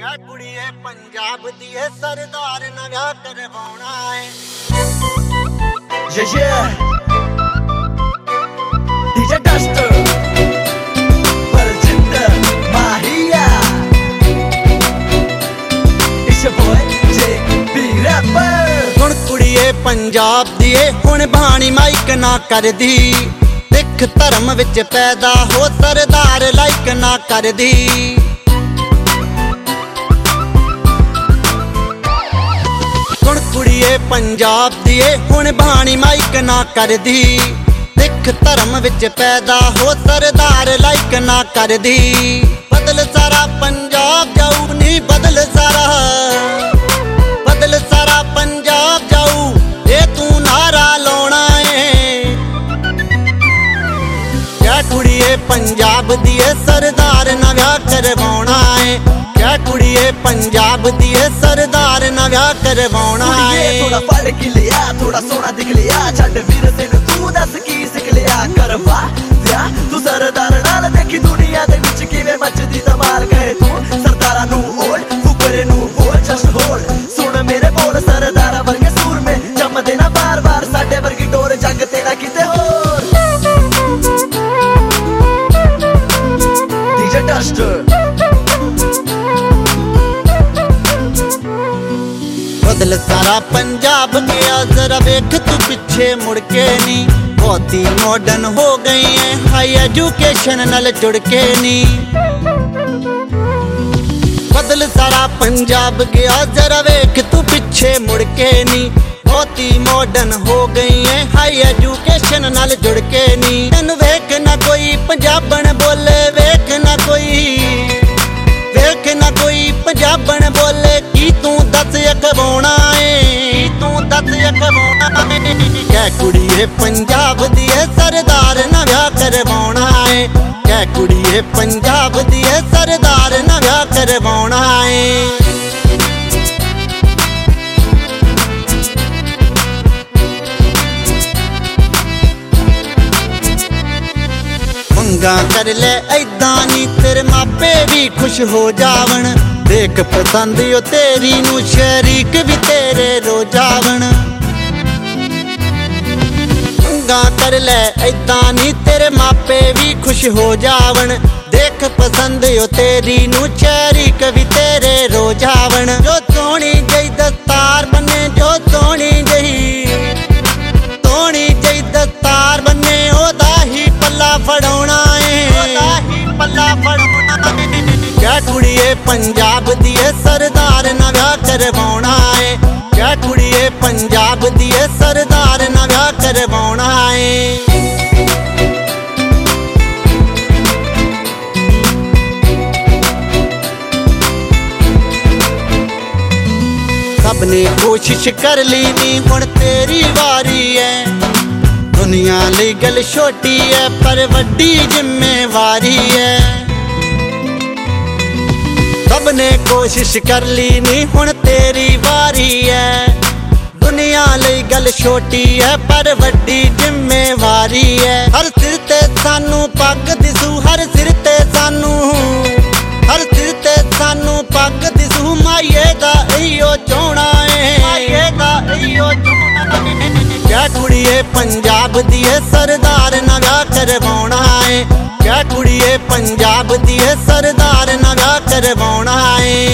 क्या कुड़िए पंजाब दिए सरदार ना विआह करवाउणा है। DJ Duster, Baljinder, Mahia. It's your boy JB Rapper. हुण कुड़िए पंजाब दिए हुण बाणी माइक ना कर दी, सिख धर्म विच पैदा हो सरदार लाइक ना कर दी। हुण कुड़िए पंजाब दिए हुण बाणी माइक ना कर दी, सिख धर्म विच पैदा हो सरदार लाइक ना कर दी। बदल सारा पंजाब जाऊ नी बदल सारा पंजाब जाऊ, ये तू नारा लाउणा है। क्या कुड़िए पंजाब दिए सरदार ना विआह करवाउणा है। क्या कुड़िए पंजाब दिए सरदार ना विआह करवाउणा है। थोड़ा पढ़ के लिया, थोड़ा सोना दिख लिया, छड्ड वीर तेन तू दस की सिख लिया। करवा विआह तू सरदार नाल, देखी दुनिया दे विच किवें मचदी धमाल। कहे तू सरदारां नू ओल, फुकरे नू बोल, जस्ट होल्ड सुन मेरे बोल। सरदारा वर्गे सूर में जमदे ना बार बार, साडे वर्गी डोर जंग ते ना किते होर। DJ Duster, बदल सारा पंजाब गया जरा वेख तू पिछे मुड़ के नी। बहुत ही मॉडर्न हो गई है, हाई एजुकेशन नाल जुड़ के नी। बदल सारा पंजाब गया जरा वेख तू पिछे मुड़ के नी। बहुत ही मॉडर्न हो गई है, हाई एजुकेशन नाल जुड़ के नी। तैनू वेख ना कोई पंजाबन बोले, वेख ना कोई पंजाबन बोले की तू दस अखवाउणा है। तू दस अखवाउणा है। कै कुड़िए पंजाब दिए सरदार ना विआह करवाउणा है। कै कुड़िए पंजाब दिए सरदार ना विआह करवाउणा है। मंगा कर ले ऐदां नी तेरे मापे भी खुश हो जावन। देख पसंद यो तेरी नू शरीक भी तेरे रो जावन। मंगा कर ले ऐदां नी तेरे मापे भी खुश हो जावन। देख पसंद यो तेरी नू शरीक भी तेरे रो जावन। जो सोहनी जई दस्तार बने, जो सोहनी जई दस्तार बने, ओदा ही पल्ला फड़ाउणा है। क्या कुड़िए पंजाब दिए सरदार ना विआह करवाउणा है। क्या कुड़िए पंजाब दिए सरदार ना विआह करवाउणा है। सबने कोशिश कर ली नी हुण तेरी वारी है। दुनिया लई गल छोटी है पर वड्डी जिम्मेवारी है। सबने कोशिश कर ली नी हुण तेरी वारी है। दुनिया लई गल छोटी है पर वड्डी जिम्मेवारी है। हर सिर ते सानू पग दिसू, हर सिर ते सानू पग दिसू। माइये दा इयो चाहना है, माइये दा इयो चाहना है। क्या कुड़िए पंजाब दिए सरदार ना विआह करवाउणा है। क्या कुड़िए पंजाब दिए सरदार ना विआह करवाउणा है।